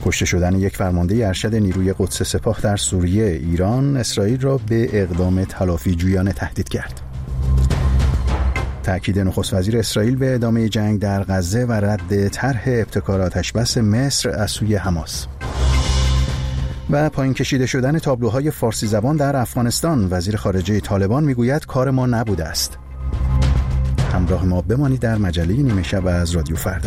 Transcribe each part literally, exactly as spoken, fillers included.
کشته شدن یک فرمانده ارشد نیروی قدس سپاه در سوریه، ایران اسرائیل را به اقدام تلافی جویانه تهدید کرد. تأکید نخست وزیر اسرائیل به ادامه جنگ در غزه و رد طرح ابتکار آتشبس مصر از سوی حماس. و پایین کشیده شدن تابلوهای فارسی زبان در افغانستان، وزیر خارجه طالبان میگوید کار ما نبوده است. همراه ما بمانید در مجله نیمه شب از رادیو فردا.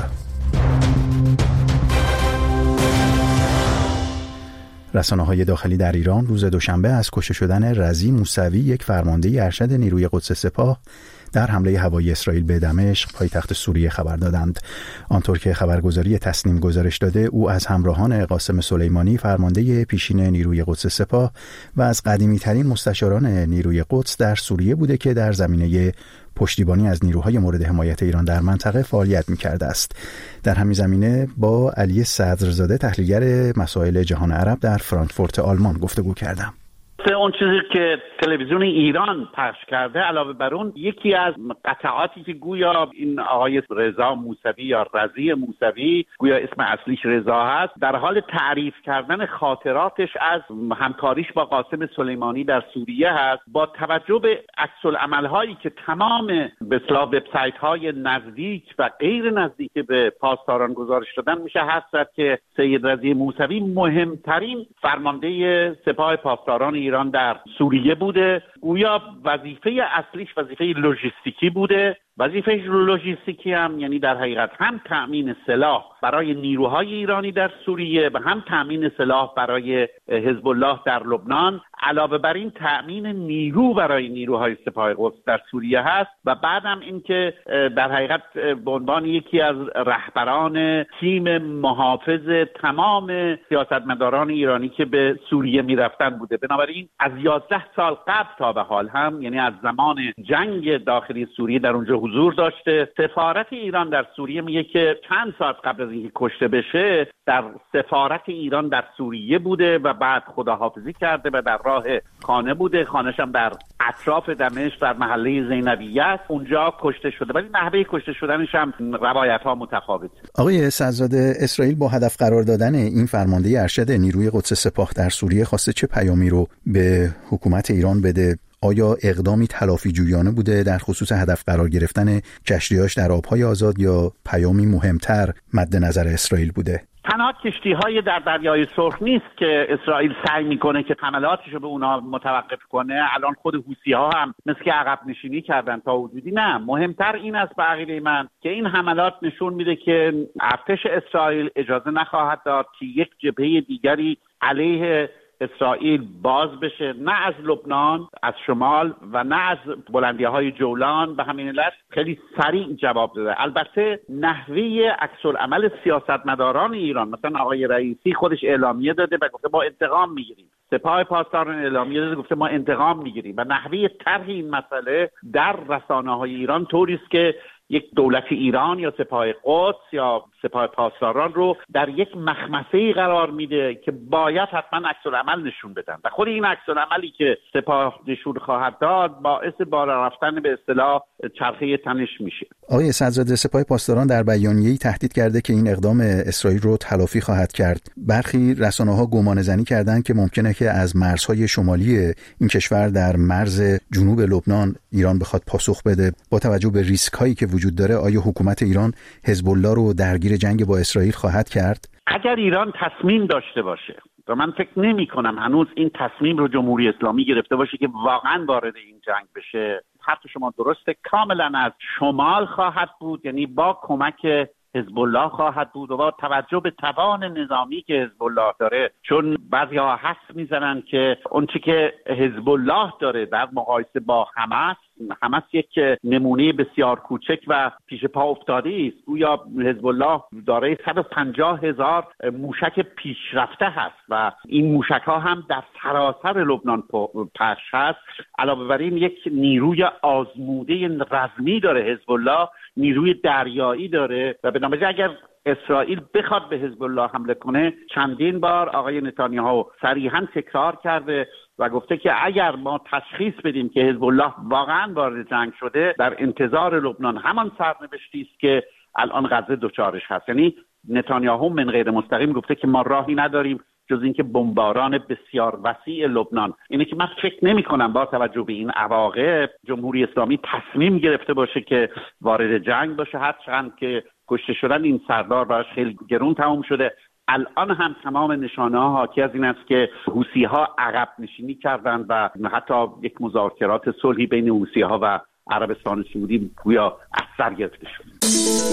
رسانه‌های داخلی در ایران روز دوشنبه از کشته شدن رضی موسوی، یک فرمانده ارشد نیروی قدس سپاه، در حمله هوایی اسرائیل به دمشق پایتخت سوریه خبر دادند. آنطور که خبرگزاری تسنیم گزارش داده، او از همراهان قاسم سلیمانی فرمانده پیشین نیروی قدس سپاه و از قدیمی‌ترین مستشاران نیروی قدس در سوریه بوده که در زمینه پشتیبانی از نیروهای مورد حمایت ایران در منطقه فعالیت می‌کرده است. در همین زمینه با علی صدرزاده، تحلیلگر مسائل جهان عرب در فرانکفورت آلمان گفتگو کردم. اون چیزی که تلویزیون ایران پخش کرده، علاوه بر اون یکی از قطعاتی که گویا این آقای رضا موسوی یا رضی موسوی، گویا اسم اصلیش رضا هست، در حال تعریف کردن خاطراتش از همکاریش با قاسم سلیمانی در سوریه هست، با توجه به عکس‌العمل‌هایی که تمام به اصطلاح وبسایت‌های نزدیک و غیر نزدیک به پاسداران گزارش دادن، میشه حدس زد که سید رضی موسوی مهمترین فرمانده سپاه پاسداران ایران در سوریه بوده. گویا وظیفه اصلیش وظیفه لوجستیکی بوده. وظیفه لوجستیکی هم یعنی در حقیقت هم تأمین سلاح برای نیروهای ایرانی در سوریه و هم تأمین سلاح برای حزب الله در لبنان، علاوه بر این تأمین نیرو برای نیروهای سپاه قدس در سوریه هست. و بعدم اینکه در حقیقت به عنوان یکی از رهبران تیم محافظ تمام سیاستمداران ایرانی که به سوریه میرفتن بوده. بنابراین از یازده سال قبل تا به حال هم، یعنی از زمان جنگ داخلی سوریه، در اونجا حضور داشته. سفارت ایران در سوریه میگه که چند ساعت قبل از اینکه کشته بشه در سفارت ایران در سوریه بوده و بعد خداحافظی کرده و در راه خانه بوده. خانه‌ش هم در اطراف دمشق در محله زینبیه است، اونجا کشته شده. ولی نحوه کشته شدنش هم روایت‌ها متفاوته. آقای صدرزاده، اسرائیل با هدف قرار دادن این فرمانده ارشد نیروی قدس سپاه در سوریه خواسته چه پیامی رو به حکومت ایران بده؟ آیا اقدامی تلافی جویانه بوده در خصوص هدف قرار گرفتن کشتی‌هاش در آب‌های آزاد، یا پیامی مهمتر مد نظر اسرائیل بوده؟ تنها کشتی‌های در دریای سرخ نیست که اسرائیل سعی میکنه که حملاتش رو به اونها متوقف کنه. الان خود حوثی‌ها هم مثل که عقب نشینی کردن تا حدودی. نه، مهمتر این است به عقیده من که این حملات نشون میده که ارتش اسرائیل اجازه نخواهد داد که یک جبهه دیگری علیه اسرائیل باز بشه، نه از لبنان، از شمال و نه از بلندی‌های جولان. به همین علت خیلی سریع جواب داده. البته نحوه عکس‌العمل سیاستمداران ایران، مثلا آقای رئیسی خودش اعلامیه داده و گفته ما انتقام میگیریم. سپاه پاسداران اعلامیه داده گفته ما انتقام میگیریم. و نحوه طرح این مسئله در رسانه‌های ایران طوری است که یک دولت ایران یا سپاه قدس یا سپاه پاسداران رو در یک مخمسه‌ای قرار میده که باید حتما عکس‌العمل نشون بدن و خود این عکس‌العملی که سپاه نشون خواهد داد باعث بالا رفتن به اصطلاح چرخه تنش میشه. آقای صدرزاده، سپاه پاسداران در بیانیه‌ای تهدید کرده که این اقدام اسرائیل رو تلافی خواهد کرد. برخی رسانه‌ها گمانه‌زنی کردند که ممکنه که از مرزهای شمالی این کشور در مرز جنوب لبنان ایران بخواد پاسخ بده. با توجه به ریسک‌هایی که وجود داره، آیا حکومت ایران حزب الله رو درگیر جنگ با اسرائیل خواهد کرد؟ اگر ایران تصمیم داشته باشه، و من فکر نمی کنم هنوز این تصمیم رو جمهوری اسلامی گرفته باشه که واقعا وارد این جنگ بشه، حرف شما درسته، کاملا از شمال خواهد بود، یعنی با کمک حزب الله خواهد بود و با توجه به توان نظامی که حزب الله داره. چون بعضی‌ها حدس میزنن که اون چی که حزب الله داره در مقایسه با حماس، حماس یک نمونه بسیار کوچک و پیش پا افتاده است. گویا حزب الله دارای صد و پنجاه هزار موشک پیشرفته هست و این موشک ها هم در سراسر لبنان پخش هست. علاوه بر این یک نیروی آزموده رزمی داره حزب الله، نیروی دریایی داره و بنابراین اگر اسرائیل بخواد به حزب الله حمله کنه، چندین بار آقای نتانیاهو صریحاً تکرار کرده و گفته که اگر ما تشخیص بدیم که حزب الله واقعاً وارد جنگ شده، در انتظار لبنان همان سرنوشتی است که الان غزه دچارش هست. یعنی نتانیاهو من غیر مستقیم گفته که ما راهی نداریم جز اینکه بمباران بسیار وسیع لبنان. اینه که من فکر نمی کنم با توجه به این واقعه جمهوری اسلامی تصمیم گرفته باشه که وارد جنگ باشه، هرچند که کشته شدن این سردار براش خیلی گرون تمام شده. الان هم تمام نشانه ها حاکی از این است که حوثی ها عقب نشینی کردند و حتی یک مذاکرات صلحی بین حوثی ها و عربستان سعودی گویا از سر گرفته شد.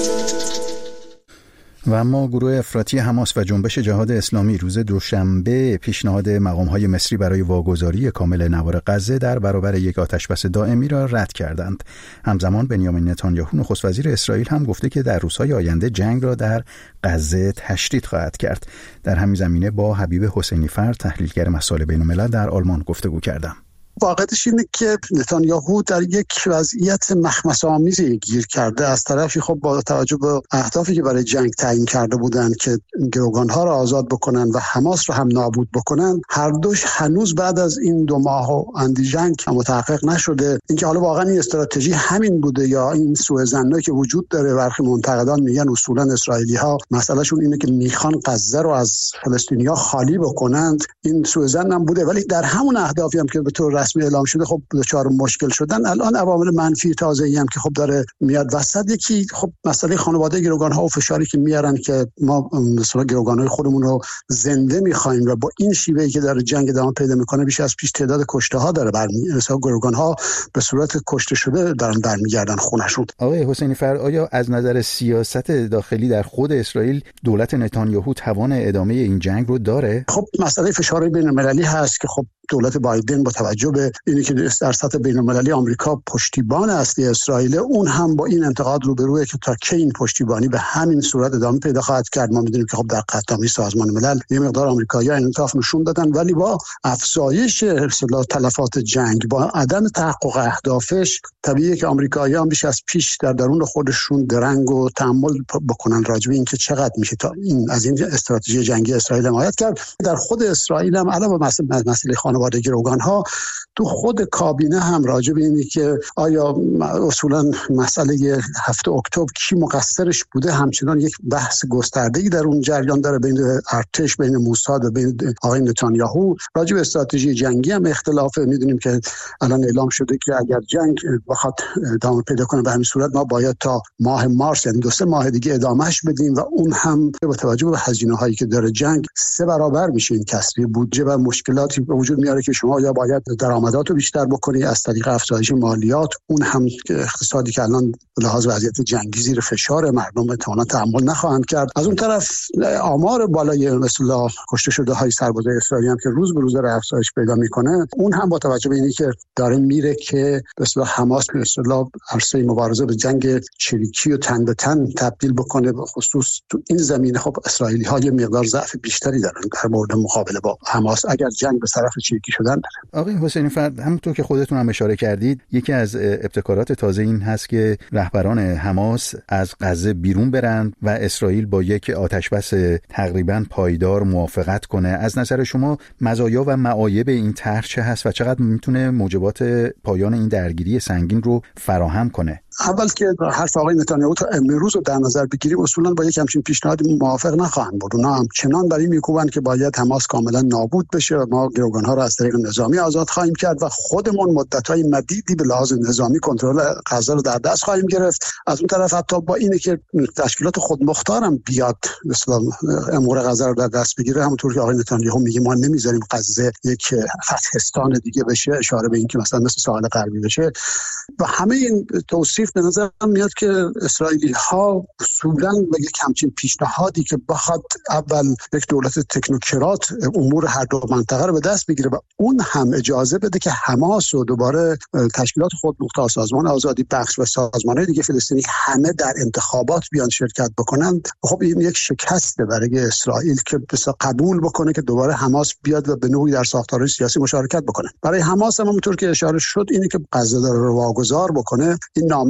و اما گروه افراطی حماس و جنبش جهاد اسلامی روز دوشنبه پیشنهاد مقام‌های مصری برای واگذاری کامل نوار غزه در برابر یک آتشبس دائمی را رد کردند. همزمان بنیامین نتانیاهو نخست وزیر اسرائیل هم گفته که در روزهای آینده جنگ را در غزه تشدید خواهد کرد. در همین زمینه با حبیب حسینی فر تحلیلگر مسائل بین‌الملل در آلمان گفتگو کردم. واقعیتش اینه که نتانیاهو در یک وضعیت مخمصه‌آمیزی گیر کرده. از طرفی خب با توجه به اهدافی که برای جنگ تعیین کرده بودند که گروگان‌ها را آزاد بکنن و حماس را هم نابود بکنن، هر دوش هنوز بعد از این دو ماه و اندی جنگ متحقق نشده. اینکه حالا واقعا این استراتژی همین بوده یا این سوء ظنی که وجود داره، برخی منتقدان میگن اصولا اسرائیلی‌ها مسئلهشون اینه که میخوان غزه رو از فلسطینی‌ها خالی بکنند. این سوء ظن هم بوده، ولی در همون اهدافی هم که به طور رسمی اعلام شده خب دچار مشکل شدن. الان عوامل منفی تازه‌ای هم که خب داره میاد وسط، یکی خب مسئله خانواده گروگان‌ها و فشاری که میارن که ما مثلا گروگان‌های خودمون رو زنده می‌خوایم و با این شیوهی که داره جنگ ادامه پیدا می‌کنه بیش از پیش تعداد کشته‌ها داره برمی مثلا گروگان‌ها به صورت کشته شده دارن برمیگردن خونه‌شون. آقای حسینی فر، آیا از نظر سیاست داخلی در خود اسرائیل دولت نتانیاهو توان ادامه این جنگ رو داره؟ خب مسئله فشار بین‌المللی هست که خب دولت بایدن با توجه به اینی که در سطح بین‌المللی آمریکا پشتیبان اصلی اسرائیل، اون هم با این انتقاد روبروه که تا کی این پشتیبانی به همین صورت ادامه پیدا خواهد کرد. ما می‌دونیم که خب در قطعنامه سازمان ملل یه مقدار آمریکایی‌ها انعطاف نشون دادن، ولی با افزایش اصطلاح تلفات جنگ، با عدم تحقق اهدافش، طبیعیه که آمریکایی‌ها هم بیش از پیش در درون خودشون درنگ و تأمل بکنن راجع به اینکه چقدر میشه تا این از این استراتژی جنگی اسرائیل حمایت کرد. در خود اسرائیل هم علاوه بر مسئله خانواده گروگان‌ها، تو خود کابینه هم راجع به اینی که آیا اصولا مسئله هفته اکتبر کی مقصرش بوده همچنان یک بحث گسترده‌ای در اون جریان داره بین ارتش، بین موساد و بین آقای نتانیاهو. راجع به استراتژی جنگی هم اختلافه. میدونیم که الان اعلام شده که اگر جنگ بخواد ادامه پیدا کنه به همین صورت ما باید تا ماه مارس، یعنی دو سه ماه دیگه ادامهش بدیم و اون هم با توجه به هزینه‌هایی که داره جنگ سه برابر میشه. این کسری بودجه و مشکلاتی به وجود میاره که شما یا باید درآمدات رو بیشتر بکنی از طریق افزایش مالیات، اون هم اقتصادی که الان به لحاظ وضعیت جنگی زیر فشار، مردم احتمالاً تحمل نخواهند کرد. از اون طرف آمار بالای مثلا کشته شده های سربازای اسرائیلی هم که روز به روز داره افزایش پیدا میکنه، اون هم با توجه به اینی که داره میره که به اصطلاح حماس به اصطلاح عرصه مبارزه به جنگ چریکی و تن به تن تبدیل بکنه، به خصوص تو این زمینه خب اسرائیلی ها یه مقدار ضعف بیشتری دارن در مورد مقابله با حماس اگر جنگ به طرف چریکی شدن داره. آقای حسینی فرد، همونطور که خودتون هم اشاره کردید، یکی از ابتکارات تازه این هست که رهبران حماس از غزه بیرون برند و اسرائیل با یک آتشبس تقریباً پایدار موافقت کنه. از نظر شما مزایا و معایب این طرح چه هست و چقدر میتونه موجبات پایان این درگیری سنگین رو فراهم کنه؟ اول که حرف آقای نتانیاهو تا امروز رو در نظر بگیریم، اصولا با یک همچین پیشنهادی موافق نخواهند بود. اونا هم چنان برای میکوبن که باید حماس کاملا نابود بشه و ما گروگان‌ها رو از طریق نظامی آزاد خواهیم کرد و خودمون مدت‌های مدیدی به لحاظ نظامی کنترل غزه رو در دست خواهیم گرفت. از اون طرف حتی با اینه که تشکیلات خودمختار هم بیاد مثلا امور غزه رو در دست بگیره، همونطور که آقای نتانیاهو میگه ما نمیذاریم غزه یک فتحستان دیگه بشه، اشاره به اینکه مثلا مثل ساحل غربی بشه. و همه این توصیف به نظر میاد که اسرائیلی ها اصولاً به یک همچین پیشنهادی که بخواد اول یک دولت تکنوکرات امور هر دو منطقه رو به دست بگیره و اون هم اجازه بده که حماس و دوباره تشکیلات خودمختار، سازمان آزادی بخش و سازمان‌های دیگه فلسطینی همه در انتخابات بیان شرکت بکنن، خب این یک شکسته برای اسرائیل که بسیار قبول بکنه که دوباره حماس بیاد و به نوعی در ساختارهای سیاسی مشارکت بکنه. برای حماس هم همونطور که اشاره شد اینی که غزه رو واگذار بکنه، این نامه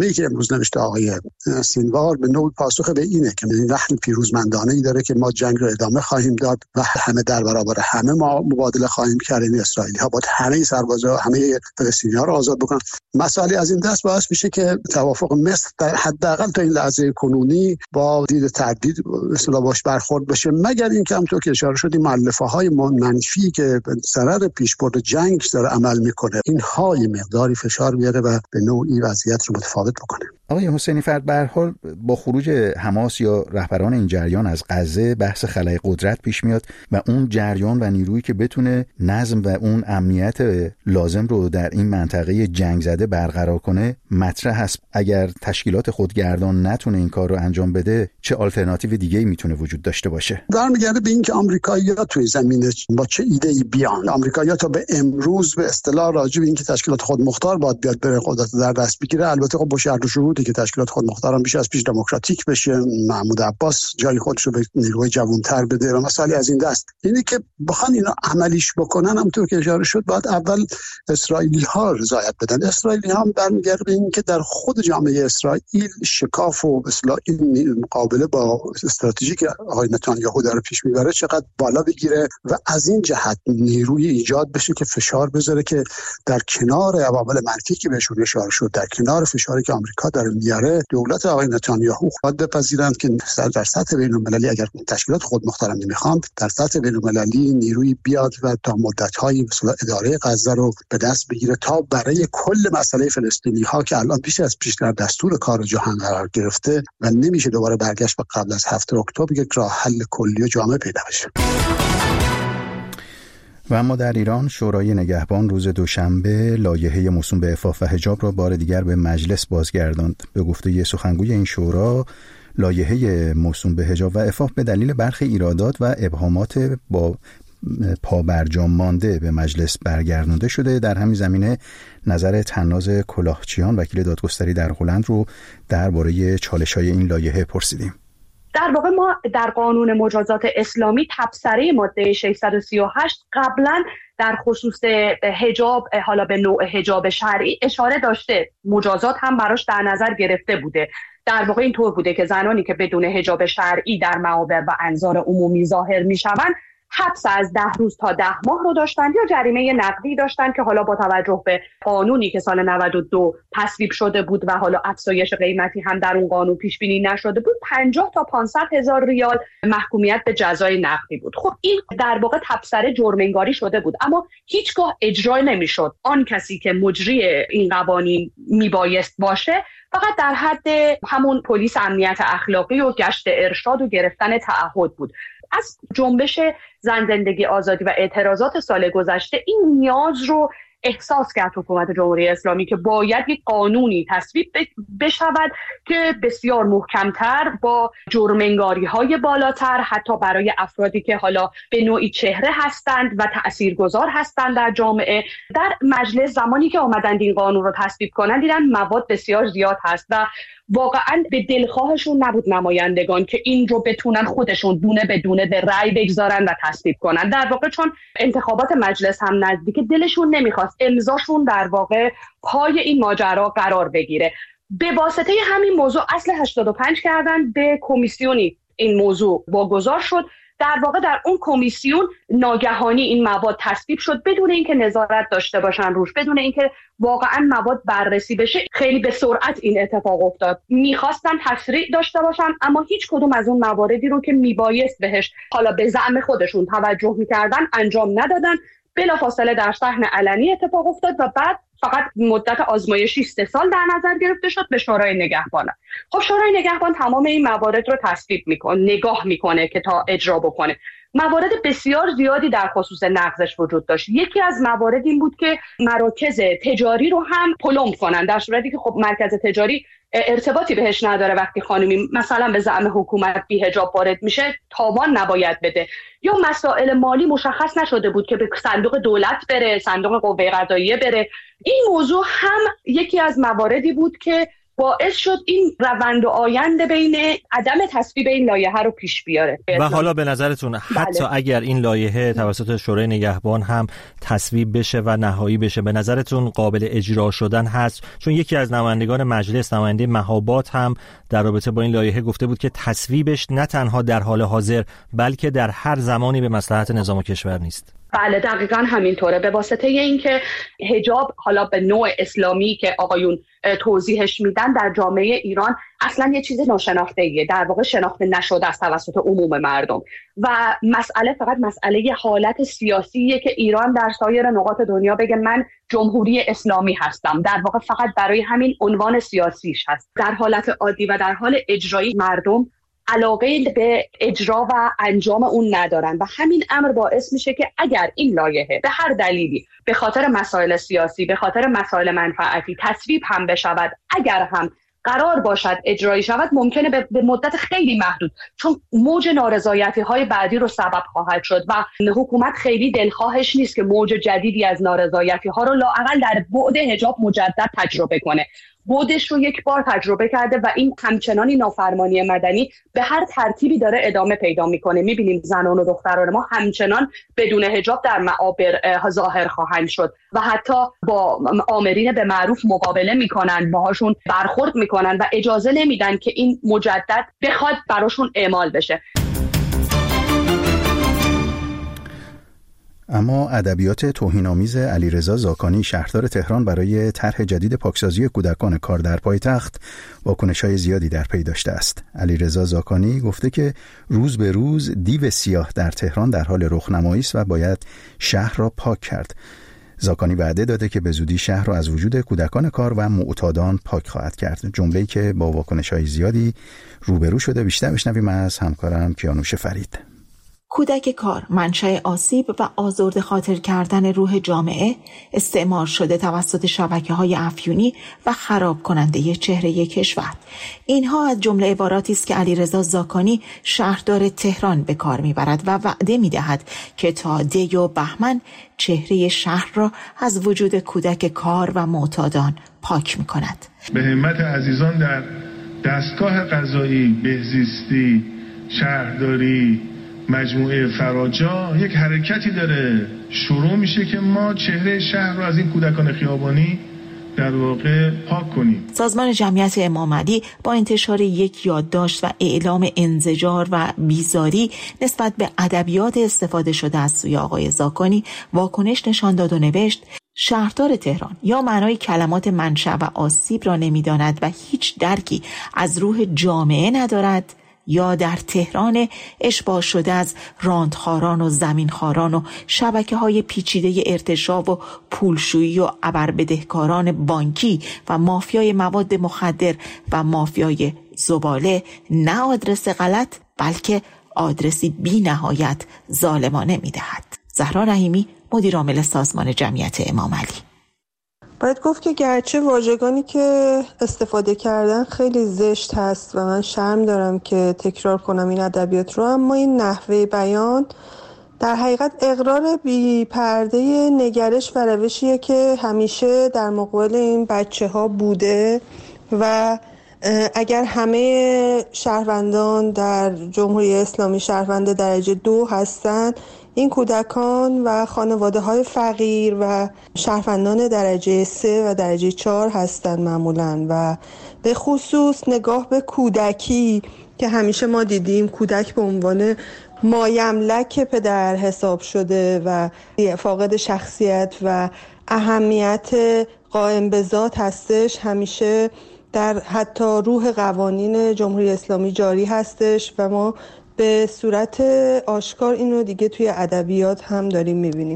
نامه‌ای که امروز نوشته آقای سینوار به نوعی پاسخ به اینه که این وحی پیروزمندانه‌ای داره که ما جنگ رو ادامه خواهیم داد و همه در برابر همه ما مبادله خواهیم کرد. این اسرائیلی‌ها باید همه سربازا همه فلسطینی‌ها رو آزاد بکنن. مسئله از این دست باعث میشه که توافق مصر در حداقل تا این لحظه کنونی با دید تردید اصطلاح باش برخورد بشه، مگر اینکه همونطور که اشاره شد این مؤلفه‌های منفی که به ضرر پیشبرد جنگ داره عمل میکنه اینها یه مقداری فشار بیاره و به نوعی وضعیت رو متفاوت بکنه. آقای حسینی فرد، به هر حال با خروج حماس یا رهبران این جریان از غزه بحث خلأ قدرت پیش میاد و اون جریان و نیرویی که بتونه نظم و اون امنیت لازم رو در این منطقه جنگ زده برقرار کنه مطرح هست. اگر تشکیلات خودگردان نتونه این کار رو انجام بده، چه آلترناتیو دیگه‌ای میتونه وجود داشته باشه؟ برمیگرده به اینکه آمریکایی‌ها توی زمینه با چه ایده‌ای بیان. آمریکایی‌ها تا به امروز به اصطلاح راجع به اینکه تشکیلات خودمختار باید بیاد بره قدرت در دست بگیره، البته خب با شرط و شروطی که تشکیلات خودمختار هم بیش از پیش دموکراتیک بشه، محمود عباس جای خودش رو به نیروی جوان‌تر بده و مسائل از این دست. اینی که بخوان اینا عملیش بکنن، همونطور که اشاره شد باید اول اسرائیلی‌ها رضایت بدن. اسرائیلی‌ها هم برمیگرده به اینکه در خود جامعه اسرائیل شکاف و به اصطلاح این مقابله با استراتژی که آقای نتانیاهو داره پیش میبره چقدر بالا بگیره و از این جهت نیروی ایجاد بشه که فشار بذاره که در کنار عوامل منفی که بهشون اشاره شد، در کنار فشاری که آمریکا داره میاره، دولت آقای نتانیاهو خود بپذیرند که در سطح بین‌المللی اگر تشکیلات خودمختار نمیخوان، در سطح بین‌المللی نیروی بیاد و تا مدت‌های مثلا اداره غزه رو به دست بگیره تا برای کل مسئله فلسطینی‌ها که الان بیش از پیش در دستور کار جهان قرار گرفته و نمیشه دوباره برگشت به قبل از هفته اکتبر، یک راه حل کلی و جامع پیدا بشه. و اما در ایران شورای نگهبان روز دوشنبه لایحه موسوم به عفاف و حجاب را بار دیگر به مجلس بازگرداند. به گفته سخنگوی این شورا، لایحه موسوم به حجاب و عفاف به دلیل برخی ایرادات و ابهامات با پابرجام مانده به مجلس برگردانده شده. در همین زمینه نظر طناز کلاهچیان وکیل دادگستری در هلند رو درباره چالش‌های این لایحه پرسیدیم. در واقع ما در قانون مجازات اسلامی تبصره ماده ششصد و سی و هشت قبلا در خصوص حجاب، حالا به نوع حجاب شرعی اشاره داشته، مجازات هم براش در نظر گرفته بوده. در واقع اینطور بوده که زنانی که بدون حجاب شرعی در معابر و انظار عمومی ظاهر میشوند حبس از ده روز تا ده ماه رو داشتند یا جریمه نقدی داشتند که حالا با توجه به قانونی که سال نود و دو تصویب شده بود و حالا افزایش قیمتی هم در اون قانون پیش بینی نشده بود، پنجاه تا پانصد هزار ریال محکومیت به جزای نقدی بود. خب این در واقع تبصره جرم‌انگاری شده بود، اما هیچگاه اجرا نمی‌شد. آن کسی که مجری این قوانین میبایست باشه فقط در حد همون پلیس امنیت اخلاقی و گشت ارشاد و گرفتن تعهد بود. از جنبش زن زندگی آزادی و اعتراضات سال گذشته این نیاز رو احساس کرد حکومت جمهوری اسلامی که باید یک قانونی تصویب بشود که بسیار محکمتر با جرم‌انگاری‌های بالاتر، حتی برای افرادی که حالا به نوعی چهره هستند و تأثیرگذار هستند در جامعه. در مجلس زمانی که آمدند این قانون رو تصویب کنند دیدن مواد بسیار زیاد هست و واقعا به دلخواهشون نبود نمایندگان که این رو بتونن خودشون دونه به دونه به رأی بگذارن و تصویب کنن. در واقع چون انتخابات مجلس هم نزدیکه، دلشون نمیخواست امضاشون در واقع پای این ماجرا قرار بگیره. به واسطه همین موضوع اصل هشتاد و پنج کردن به کمیسیونی این موضوع واگذار شد. در واقع در اون کمیسیون ناگهانی این مواد تصویب شد بدون اینکه نظارت داشته باشن روش، بدون اینکه واقعا مواد بررسی بشه. خیلی به سرعت این اتفاق افتاد. میخواستن تشریع داشته باشن اما هیچ کدوم از اون مواردی رو که میبایست بهش حالا به زعم خودشون توجه میکردن انجام ندادن. بلافاصله در صحن علنی اتفاق افتاد و بعد فقط مدت آزمایشی سه سال در نظر گرفته شد به شورای نگهبان. خب شورای نگهبان تمام این موارد رو تصویب میکنه، نگاه میکنه که تا اجرا بکنه. موارد بسیار زیادی در خصوص نقضش وجود داشت. یکی از موارد این بود که مراکز تجاری رو هم پلم کنن، در صورتی که خب مرکز تجاری ارتباطی بهش نداره. وقتی خانمی مثلا به زعم حکومت بی حجاب وارد میشه تاوان نباید بده، یا مسائل مالی مشخص نشده بود که به صندوق دولت بره، صندوق قوه قضاییه بره. این موضوع هم یکی از مواردی بود که باعث شد این روند و آینده بین عدم تصویب این لایحه رو پیش بیاره. و حالا به نظرتون حتی بله. اگر این لایحه توسط شورای نگهبان هم تصویب بشه و نهایی بشه، به نظرتون قابل اجرا شدن هست؟ چون یکی از نمایندگان مجلس، نماینده مهاباد، هم در رابطه با این لایحه گفته بود که تصویبش نه تنها در حال حاضر بلکه در هر زمانی به مصلحت نظام و کشور نیست. بله دقیقاً همینطوره. به واسطه اینکه حجاب حالا به نوع اسلامی که آقایون توضیحش میدن در جامعه ایران اصلا یه چیز ناشناخته‌ایه، در واقع شناخته نشده است توسط عموم مردم و مسئله فقط مسئله حالت سیاسیه که ایران در سایر نقاط دنیا بگه من جمهوری اسلامی هستم، در واقع فقط برای همین عنوان سیاسیش هست. در حالت عادی و در حال اجرایی مردم علاقه به اجرا و انجام اون ندارن و همین امر باعث میشه که اگر این لایحه به هر دلیلی به خاطر مسائل سیاسی، به خاطر مسائل منفعتی تصویب هم بشود، اگر هم قرار باشد اجرایی شود، ممکنه به مدت خیلی محدود، چون موج نارضایتی های بعدی رو سبب خواهد شد و حکومت خیلی دلخواهش نیست که موج جدیدی از نارضایتی ها رو لااقل در بعد حجاب مجدد تجربه کنه. بودش رو یک بار تجربه کرده و این همچنانی نافرمانی مدنی به هر ترتیبی داره ادامه پیدا میکنه. میبینیم زنان و دختران ما همچنان بدون حجاب در معابر ظاهر خواهند شد و حتی با آمرین به معروف مقابله میکنن، باهاشون برخورد میکنن و اجازه نمیدن که این مجدد بخواد براشون اعمال بشه. اما ادبیات توهین‌آمیز علیرضا زاکانی، شهردار تهران، برای طرح جدید پاکسازی کودکان کار در پایتخت واکنش‌های زیادی در پی داشته است. علیرضا زاکانی گفته که روز به روز دیو سیاه در تهران در حال رخنمایی است و باید شهر را پاک کرد. زاکانی وعده داده که به زودی شهر را از وجود کودکان کار و معتادان پاک خواهد کرد، جمله‌ای که با واکنش‌های زیادی روبرو شده. بیشتر بشنویم از همکارم کیانوش فرید. کودک کار منشأ آسیب و آزرده خاطر کردن روح جامعه، استعمار شده توسط شبکه‌های افیونی و خراب کننده چهره کشور. اینها از جمله عباراتی است که علیرضا زاکانی شهردار تهران به کار میبرد و وعده میدهد که تا دی و بهمن چهره شهر را از وجود کودک کار و معتادان پاک میکند. به همت عزیزان در دستگاه قضایی، بهزیستی، شهرداری، مجموعه فراجا یک حرکتی داره شروع میشه که ما چهره شهر رو از این کودکان خیابانی در واقع پاک کنیم. سازمان جمعیت امام علی با انتشار یک یادداشت و اعلام انزجار و بیزاری نسبت به ادبیات استفاده شده از سوی آقای زاکانی واکنش نشان داد و نوشت: شهردار تهران یا معنای کلمات منشأ و آسیب را نمیداند و هیچ درکی از روح جامعه ندارد، یا در تهران اشباع شده از راندخاران و زمینخاران و شبکه‌های پیچیده ارتشاء و پولشویی و ابربدهکاران بانکی و مافیای مواد مخدر و مافیای زباله نه آدرس غلط بلکه آدرسی بی نهایت ظالمانه می‌دهد. زهرا رحیمی، مدیر عامل سازمان جمعیت امام علی: باید گفت که گرچه واژگانی که استفاده کردن خیلی زشت هست و من شرم دارم که تکرار کنم این ادبیات رو، اما این نحوه بیان در حقیقت اقرار بی پرده نگرش و روشیه که همیشه در مقابل این بچه ها بوده و اگر همه شهروندان در جمهوری اسلامی شهروند درجه دو هستن، این کودکان و خانواده های فقیر و شهروندان درجه سه و درجه چهار هستند معمولاً. و به خصوص نگاه به کودکی که همیشه ما دیدیم کودک به عنوان مایملک پدر حساب شده و فاقد شخصیت و اهمیت قائم به ذات هستش، همیشه در حتی روح قوانین جمهوری اسلامی جاری هستش و ما به صورت آشکار اینو دیگه توی ادبیات هم داریم میبینیم.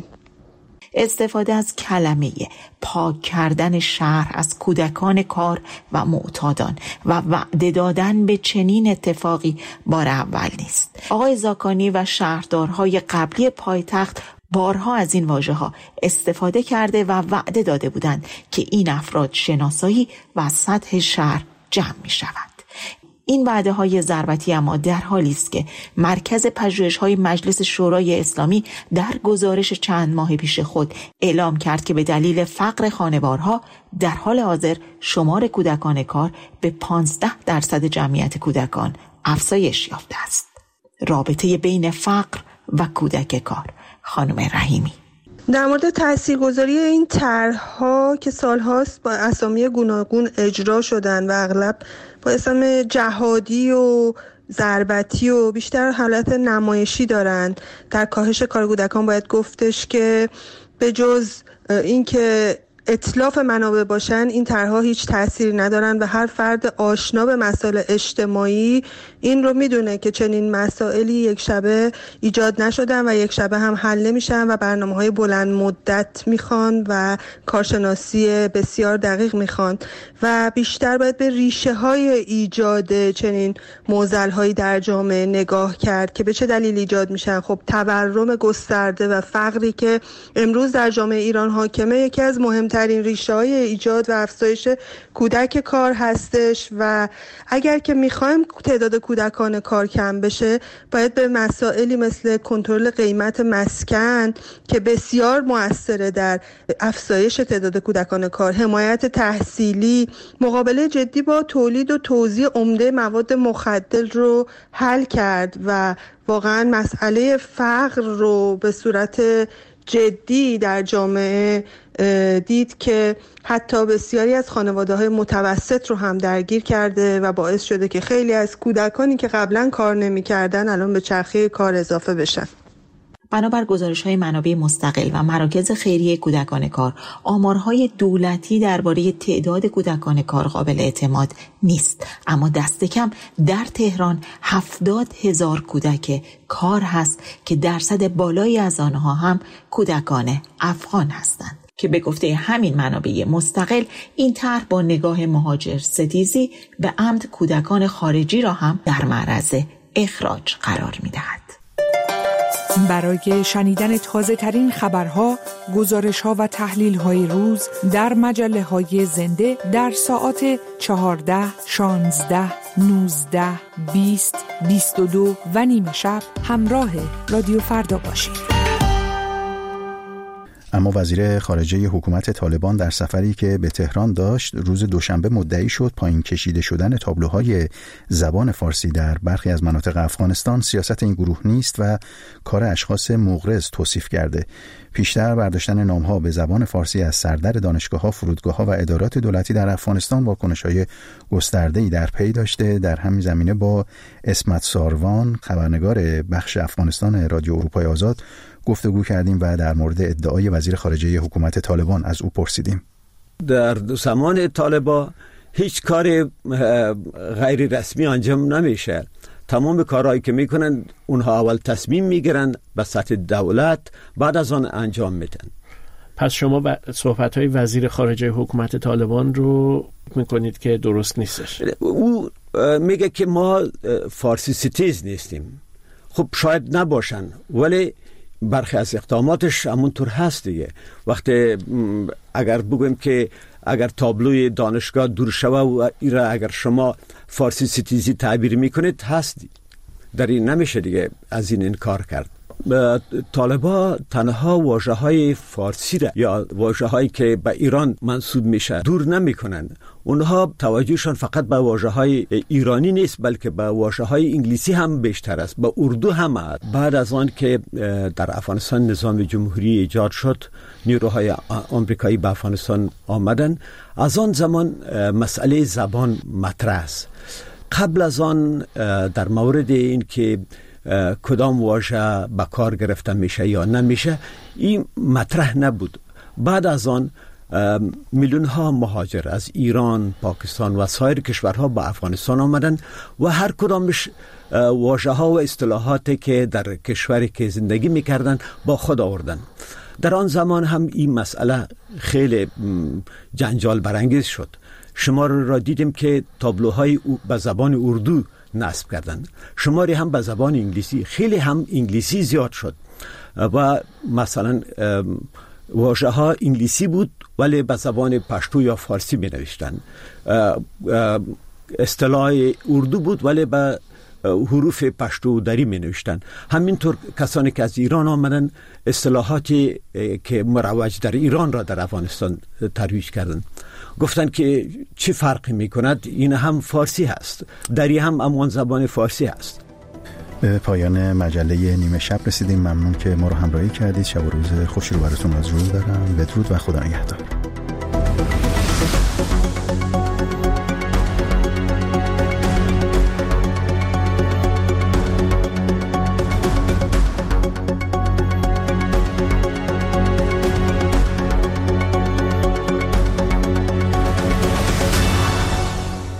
استفاده از کلمه پاک کردن شهر از کودکان کار و معتادان و وعده دادن به چنین اتفاقی بار اول نیست. آقای زاکانی و شهردارهای قبلی پایتخت بارها از این واژه‌ها استفاده کرده و وعده داده بودند که این افراد شناسایی و سطح شهر جمع می شود. این وعده های ضربتی اما در حالی است که مرکز پژوهش‌های مجلس شورای اسلامی در گزارش چند ماه پیش خود اعلام کرد که به دلیل فقر خانوارها در حال حاضر شمار کودکان کار به پانزده درصد جمعیت کودکان افزایش یافته است. رابطه بین فقر و کودک کار. خانم رحیمی: در مورد تاثیرگذاری این طرح‌ها که سال‌هاست با اسامی گوناگون اجرا شدن و اغلب با اسم جهادی و ضربتی و بیشتر حالت نمایشی دارن، در کاهش کار کودکان باید گفتش که به جز اینکه اتلاف منابع باشن، این طرح‌ها هیچ تأثیری ندارن و هر فرد آشنا به مسائل اجتماعی این رو میدونه که چنین مسائلی یک شبه ایجاد نشدن و یک شبه هم حل نمیشن و برنامه‌های بلند مدت میخوان و کارشناسی بسیار دقیق میخوان و بیشتر باید به ریشه های ایجاد چنین معضل‌هایی در جامعه نگاه کرد که به چه دلیل ایجاد میشن. خب تورم گسترده و فقری که امروز در جامعه ایران حاکمه یکی از مهم ترین ریشه های ایجاد و افزایش کودک کار هستش و اگر که میخوایم تعداد کودکان کار کم بشه باید به مسائلی مثل کنترل قیمت مسکن که بسیار مؤثره در افزایش تعداد کودکان کار، حمایت تحصیلی، مقابله جدی با تولید و توزیع عمده مواد مخدر رو حل کرد و واقعا مسئله فقر رو به صورت جدی در جامعه دید که حتی بسیاری از خانواده‌های متوسط رو هم درگیر کرده و باعث شده که خیلی از کودکانی که قبلا کار نمی‌کردن الان به چرخه کار اضافه بشن. بنابر گزارش‌های منابع مستقل و مراکز خیریه کودکان کار، آمارهای دولتی درباره تعداد کودکان کار قابل اعتماد نیست، اما دست کم در تهران هفتاد هزار کودک کار هست که درصد بالایی از آنها هم کودکان افغان هستند که به گفته همین منابع مستقل این طرح با نگاه مهاجر ستیزی به عمد کودکان خارجی را هم در معرض اخراج قرار می‌دهد. برای شنیدن تازه ترین خبرها، گزارش‌ها و تحلیل‌های روز در مجله‌های زنده در ساعات چهارده، شانزده، نوزده، بیست، بیست و دو و نیمه شب همراه رادیو فردا باشید. اما وزیر خارجه حکومت طالبان در سفری که به تهران داشت روز دوشنبه مدعی شد پایین کشیده شدن تابلوهای زبان فارسی در برخی از مناطق افغانستان سیاست این گروه نیست و کار اشخاص مغرض توصیف کرده. پیشتر برداشتن نام‌ها به زبان فارسی از سردر دانشگاه‌ها، فرودگاه‌ها و ادارات دولتی در افغانستان واکنش‌های گسترده‌ای در پی داشته. در همین زمینه با اسمت ساروان، خبرنگار بخش افغانستان رادیو اروپای آزاد گفتگو کردیم و در مورد ادعای وزیر خارجه حکومت طالبان از او پرسیدیم. در زمان طالبان هیچ کار غیر رسمی انجام نمیشه. تمام کارهایی که میکنن اونها اول تصمیم میگیرن به سطح دولت، بعد از آن انجام میدن. پس شما صحبت‌های وزیر خارجه حکومت طالبان رو میکنید که درست نیستش؟ او میگه که ما فارسی ستیز نیستیم. خب شاید نباشن، ولی برخی از اقداماتش همونطور هست دیگه. وقتی اگر بگویم که اگر تابلوی دانشگاه دور شوه و ایرا اگر شما فارسی ستیزی تعبیر میکنید هستی، در این نمیشه دیگه از این انکار کرد. طالبا تنها واژه های فارسی را یا واژه هایی که به ایران منسوب میشه دور نمی کنن. اونها توجهشان فقط به واژه های ایرانی نیست، بلکه به واژه های انگلیسی هم بیشتر است، به اردو هم هست. بعد از آن که در افغانستان نظام جمهوری ایجاد شد، نیروهای آمریکایی به افغانستان آمدن، از آن زمان مسئله زبان مطرح است. قبل از آن در مورد این که کدام واژه به کار گرفته میشه یا نمیشه این مطرح نبود. بعد از آن میلیون ها مهاجر از ایران، پاکستان و سایر کشورها به افغانستان آمدن و هر کدامش واژه ها و اصطلاحاتی که در کشوری که زندگی میکردن با خود آوردن. در آن زمان هم این مسئله خیلی جنجال برانگیز شد. شما را دیدیم که تابلوهای به زبان اردو نصب کردن، شماری هم به زبان انگلیسی، خیلی هم انگلیسی زیاد شد و مثلا واژه ها انگلیسی بود ولی به زبان پشتو یا فارسی می نوشتن. اصطلاح اردو بود ولی به حروف پشتو دری می نوشتن. همینطور کسانی که از ایران آمدن اصطلاحاتی که مروج در ایران را در افغانستان ترویج کردن. گفتن که چه فرقی می کند، این هم فارسی هست، دری هم امان زبان فارسی هست. به پایان مجله نیمه شب رسیدیم. ممنون که ما رو همراهی کردید. شب و روز خوشی رو براتون آرزو دارم. بدرود و خدا نگهدار.